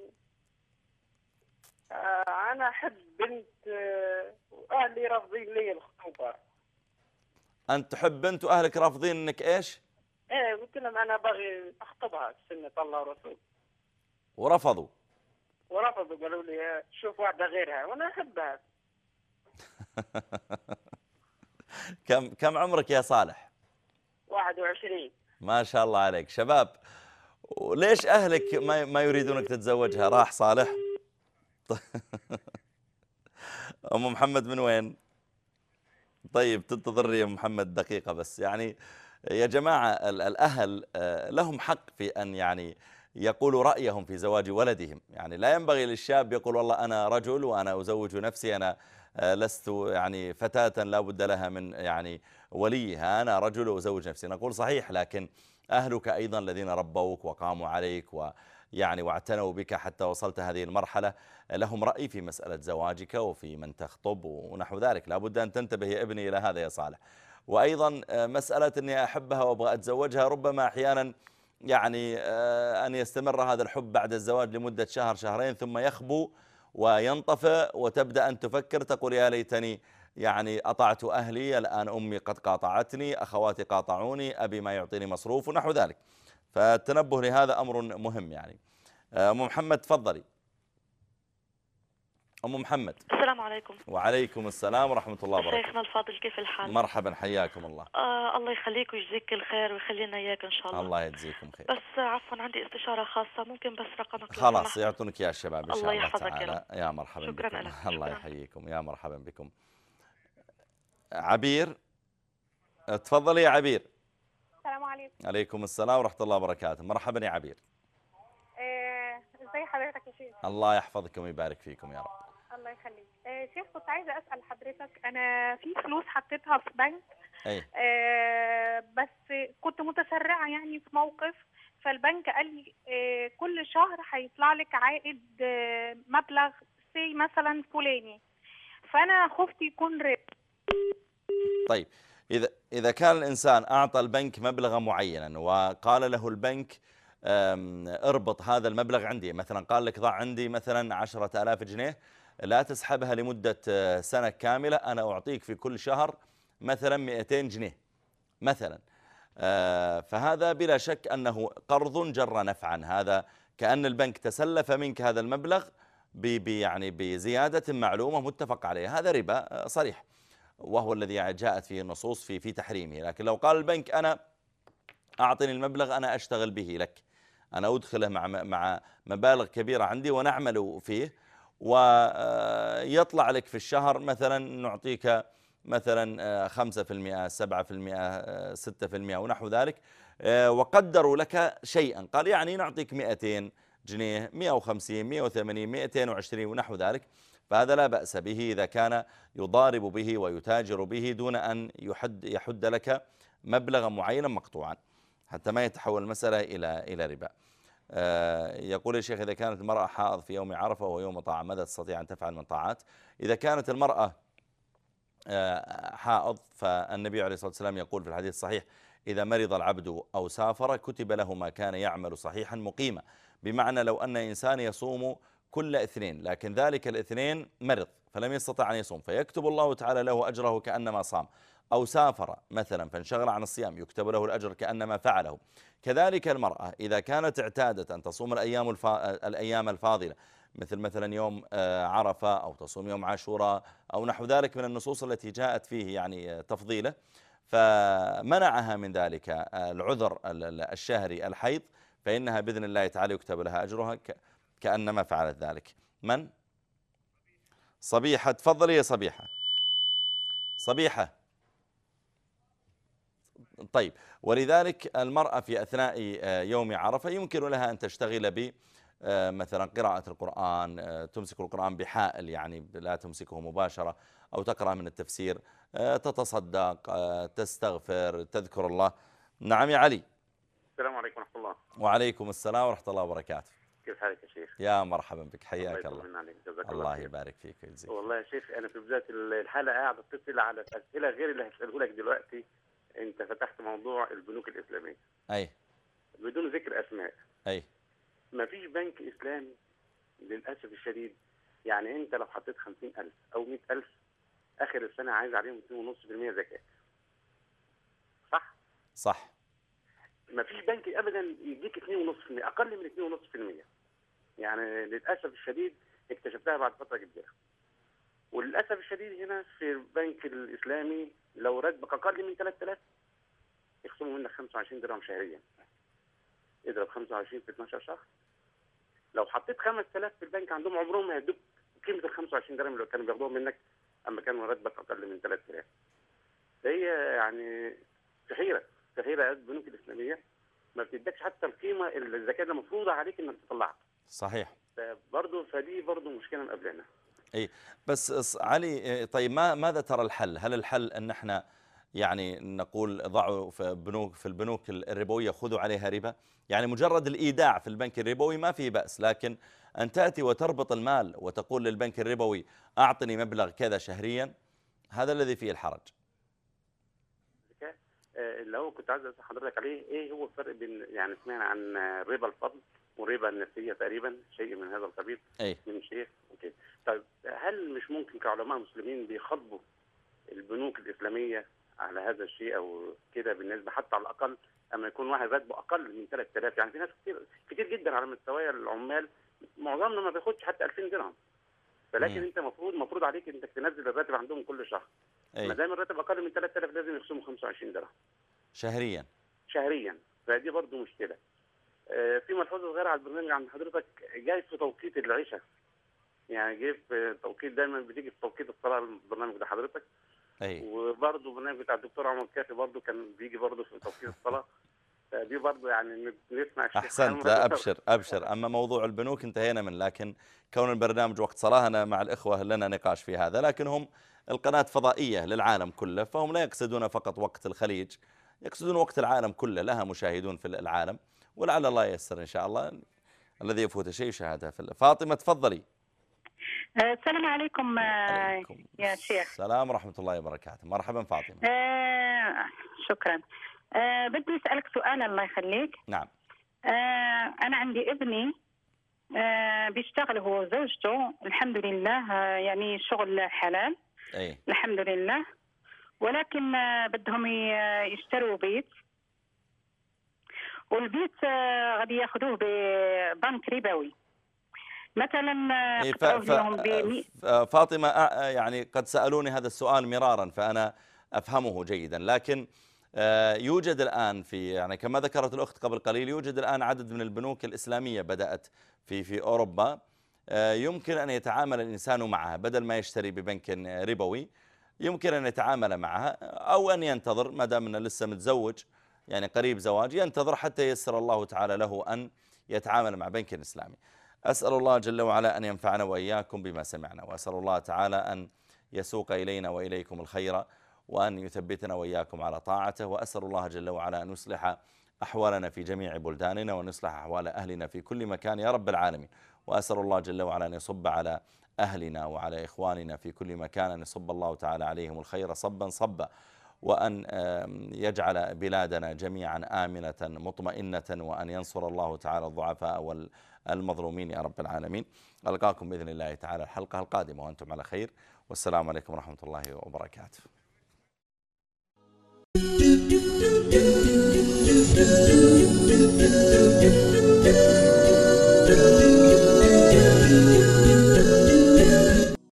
انا احب بنت واهلي رافضين لي الخطوبه. انت تحب بنت واهلك رافضين انك ايش؟ ايه قلت لهم انا بغي اخطبها سنة الله ورسوله. ورفضوا قالوا لي شوف واحدة غيرها وانا احبها. كم عمرك يا صالح؟ 21. ما شاء الله عليك شباب. وليش أهلك ما يريدونك تتزوجها؟ راح صالح. أم محمد من وين؟ طيب تنتظر يا محمد دقيقة بس. يعني يا جماعة الأهل لهم حق في أن يعني يقولوا رأيهم في زواج ولدهم. يعني لا ينبغي للشاب يقول والله أنا رجل وأنا أزوج نفسي، أنا لست يعني فتاة لا بد لها من يعني وليها، أنا رجل وأزوج نفسي. نقول صحيح، لكن أهلك أيضا الذين ربوك وقاموا عليك ويعني واعتنوا بك حتى وصلت هذه المرحلة لهم رأي في مسألة زواجك وفي من تخطب ونحو ذلك. لا بد أن تنتبه يا ابني إلى هذا يا صالح. وأيضا مسألة أني أحبها وأبغى أتزوجها، ربما أحيانا يعني أن يستمر هذا الحب بعد الزواج لمدة شهر شهرين ثم يخبو وينطفئ، وتبدأ أن تفكر تقول يا ليتني يعني أطعت أهلي، الآن أمي قد قاطعتني، أخواتي قاطعوني، أبي ما يعطيني مصروف ونحو ذلك. فالتنبه لهذا أمر مهم. يعني أم محمد تفضلي. أم محمد. السلام عليكم. وعليكم السلام ورحمة الله وبركاته. شيخنا الفاضل كيف الحال؟ مرحبا حياكم الله. الله يخليك ويجزيك الخير ويخلينا إياك إن شاء الله. الله يجزيكم خير. بس عفوا عندي استشارة خاصة، ممكن بس رقمك؟ خلاص يعطونك يا الشباب إن شاء الله الله يحفظك تعالى. يا مرحبا شكرا بكم. لك. الله يحييكم. يا مرحبا بكم. عبير تفضلي يا عبير. السلام عليكم. عليكم السلام ورحمة الله وبركاته. مرحبا يا عبير. ازي حضرتك يا شيخ؟ الله يحفظكم ويبارك فيكم يا رب. الله يخليك. شيخ كنت عايزة أسأل حضرتك، أنا في فلوس حطيتها في بنك. بس كنت متسرعة يعني في موقف، فالبنك قال لي كل شهر هيطلع لك عائد مبلغ سي مثلا فلاني، فأنا خفت يكون ربا، طيب إذا كان الإنسان أعطى البنك مبلغا معينا وقال له البنك اربط هذا المبلغ عندي، مثلا قال لك ضع عندي مثلا 10,000 جنيه لا تسحبها لمدة سنة كاملة، أنا أعطيك في كل شهر مثلا 200 جنيه مثلا، فهذا بلا شك أنه قرض جر نفعا، هذا كأن البنك تسلف منك هذا المبلغ يعني بزيادة معلومة متفق عليها، هذا ربا صريح، وهو الذي جاءت فيه النصوص في تحريمه. لكن لو قال البنك أنا أعطني المبلغ أنا أشتغل به لك، أنا أدخله مع مبالغ كبيرة عندي ونعمل فيه، ويطلع لك في الشهر مثلا نعطيك مثلا 5%، 7%، 6% ونحو ذلك، وقدروا لك شيئا، قال يعني نعطيك 200 جنيه، 150، 180، 220 ونحو ذلك، فهذا لا بأس به إذا كان يضارب به ويتاجر به دون أن يحد لك مبلغا معينا مقطوعا حتى ما يتحول المسألة إلى ربا. يقول الشيخ إذا كانت المرأة حائض في يوم عرفة وهو يوم طاعة ماذا تستطيع أن تفعل من طاعات؟ إذا كانت المرأة حائض فالنبي عليه الصلاة والسلام يقول في الحديث الصحيح إذا مرض العبد أو سافر كتب له ما كان يعمل صحيحا مقيما، بمعنى لو أن إنسان يصوم كل اثنين لكن ذلك الاثنين مرض فلم يستطع أن يصوم فيكتب الله تعالى له أجره كأنما صام، أو سافر مثلا فانشغل عن الصيام يكتب له الأجر كأنما فعله. كذلك المرأة إذا كانت اعتادت أن تصوم الأيام الفاضلة مثلا يوم عرفة أو تصوم يوم عاشوراء أو نحو ذلك من النصوص التي جاءت فيه يعني تفضيله، فمنعها من ذلك العذر الشهري الحيض، فإنها بإذن الله تعالى يكتب لها أجرها كأنما فعلت ذلك. من؟ صبيحة، تفضلي يا صبيحة. صبيحة. طيب، ولذلك المرأة في أثناء يوم عرفة يمكن لها أن تشتغل ب مثلا قراءة القرآن، تمسك القرآن بحائل يعني لا تمسكه مباشرة، أو تقرأ من التفسير، تتصدق، تستغفر، تذكر الله. نعم يا علي. السلام عليكم ورحمة الله. وعليكم السلام ورحمة الله وبركاته. كيف حالك يا شيخ؟ يا مرحبا بك، حياك الله. الله يبارك فيك ويجزيك. والله يا شيخ أنا في بداية الحلقة قاعد أتصل على أسئلة غير اللي هسأله لك دلوقتي. أنت فتحت موضوع البنوك الإسلامية. أي. بدون ذكر أسماء. أي. ما فيش بنك إسلامي للأسف الشديد، يعني أنت لو حطيت 50,000 أو 100,000 آخر السنة عايز عليهم 2.5% زكاة. صح؟ صح. ما فيش بنك أبدا يديك 2.5%، أقل من 2.5%. يعني للأسف الشديد اكتشفتها بعد فترة كبيرة. وللأسف الشديد هنا في البنك الإسلامي لو راتبك أقل من 3000 يخصموا منك 25 درهم شهريا. اضرب 25 في 12 شهر. لو حطيت 5000 في البنك عندهم عمرهم ما يدوك قيمة ال 25 درهم اللي كانوا بياخدوهم منك أما كان راتبك أقل من 3000. فهي يعني تحيرة البنوك الإسلامية ما بتدكش حتى القيمة الزكاة اللي مفروضة عليك إنك تطلعها. صحيح. فدي برضه مشكلة مقابلنا. اي بس علي، طيب ماذا ترى الحل؟ هل الحل ان احنا يعني نقول ضعوا في البنوك الربويه خذوا عليها ربا؟ يعني مجرد الايداع في البنك الربوي ما في بأس، لكن ان تأتي وتربط المال وتقول للبنك الربوي اعطني مبلغ كذا شهريا، هذا الذي فيه الحرج. اللي هو كنت عايز اسال حضرتك عليه ايه هو الفرق بين، يعني سمعنا عن ربا الفضل وربا النسية تقريبا شيء من هذا القبيل من شيخ وكده. طيب هل مش ممكن كعلماء مسلمين بيخاطبوا البنوك الإسلامية على هذا الشيء او كده بالنسبة حتى على الأقل اما يكون واحد راتبه أقل من 3000؟ يعني في ناس كتير جدا على مستوى العمال معظمنا ما بياخدش حتى 2000 درهم، فلكن انت مفروض عليك انك تنزل الراتب عندهم كل شهر. ما دام الراتب أقل من 3000 لازم يخصموا 25 درهم شهريا. فدي برضه مشكلة. في ملحوظه صغيره على البرنامج عند حضرتك، جاي في توقيت العشاء، يعني جاي في توقيت دايما بتيجي في توقيت الصلاه البرنامج ده حضرتك. وبرضه البرنامج بتاع الدكتور عمر كافي برضه كان بيجي برضه في توقيت الصلاه. فدي برضه يعني نسمع الشيخ. احسنت. لا ابشر. اما موضوع البنوك انتهينا منه، لكن كون البرنامج وقت صلاه انا مع الاخوه لنا نقاش في هذا، لكن هم القناه فضائيه للعالم كله، فهم لا يقصدون فقط وقت الخليج، يقصدون وقت العالم كله، لها مشاهدون في العالم، ولعل الله ييسر إن شاء الله الذي يفوت شيء شهادة. فاطمة تفضلي. السلام عليكم يا شيخ. السلام ورحمة الله وبركاته. مرحبا فاطمة. شكرا. بدي أسألك سؤال الله يخليك. نعم. أنا عندي ابني بيشتغل هو وزوجته الحمد لله، يعني شغل حلال. أي. الحمد لله، ولكن بدهم يشتروا بيت، والبيت غادي ياخذوه ببنك ربوي مثلا. فاطمة يعني قد سألوني هذا السؤال مرارا فأنا أفهمه جيدا، لكن يوجد الآن يعني كما ذكرت الأخت قبل قليل، يوجد الآن عدد من البنوك الإسلامية بدأت في أوروبا، يمكن أن يتعامل الإنسان معها بدل ما يشتري ببنك ربوي، يمكن أن يتعامل معها أو أن ينتظر ما دام أنه لسه متزوج يعني قريب زواج، ينتظر حتى ييسر الله تعالى له أن يتعامل مع بنك إسلامي. أسأل الله جل وعلا أن ينفعنا وإياكم بما سمعنا، وأسأل الله تعالى أن يسوق إلينا وإليكم الخير، وأن يثبتنا وإياكم على طاعته، وأسأل الله جل وعلا أن يصلح أحوالنا في جميع بلداننا، وأن يصلح أحوال أهلنا في كل مكان يا رب العالمين. وأسأل الله جل وعلا أن يصب على أهلنا وعلى إخواننا في كل مكان، أن يصب الله تعالى عليهم الخير صبا صبا، وأن يجعل بلادنا جميعا آمنة مطمئنة، وأن ينصر الله تعالى الضعفاء والمظلومين يا رب العالمين. ألقاكم بإذن الله تعالى الحلقة القادمة وأنتم على خير، والسلام عليكم ورحمة الله وبركاته.